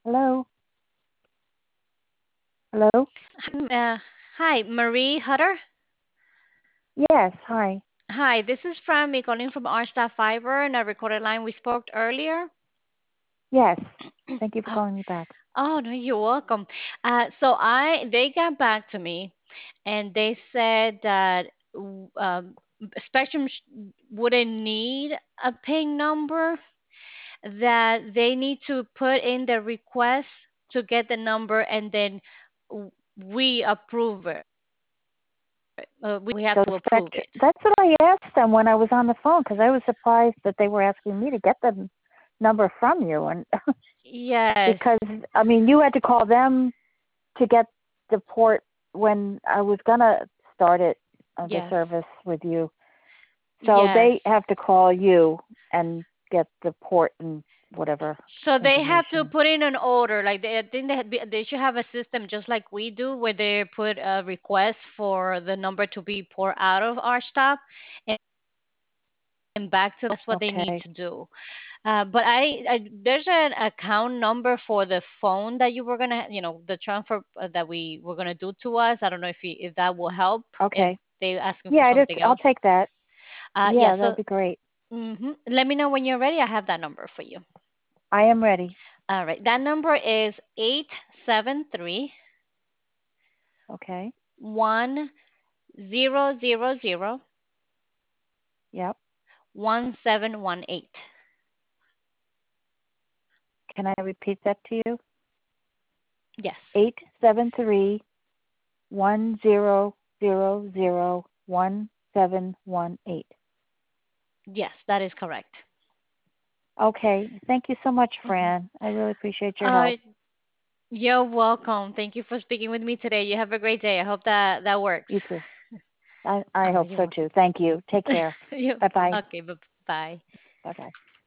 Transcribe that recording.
Hello? Hello? Hi, Marie Hutter. Yes, hi. Hi, this is Fran calling from our staff fiber and a recorded line. We spoke earlier. Yes. Thank you for Oh, calling me back. oh no, you're welcome. They got back to me, and they said that Spectrum wouldn't need a PIN number. That they need to put in the request to get the number, and then we approve it. We have So to approve Spectrum, it. that's what I asked them when I was on the phone because I was surprised that they were asking me to get the number from you. And Yes, because, I mean, you had to call them to get the port when I was going to start it, the yes, service with you. So they yes. have to call you and get the port and whatever So they have to information. put in an order. Like I think they should have a system just like we do, where they put a request for the number to be poured out of our stop and back to. That's what they need Okay. to do. But there's an account number for the phone that you were gonna, the transfer that we were gonna do to us. I don't know if that will help if Okay. they asking for Yeah, something I'll else. take that. Yeah. Yeah, that'd So be great. let me know when you're ready. I have that number for you. I am ready. All right. That number is 873 Okay. 1000 Yep. 1718. Can I repeat that to you? Yes. 873-1000-1718. Yes, that is correct. Okay. Thank you so much, Mhm. Fran. I really appreciate your Uh, help. you're welcome. Thank you for speaking with me today. You have a great day. I hope that You works. too. I Oh, hope you're so too. Thank you. Take welcome. care. Bye bye. Okay, bye. Bye bye.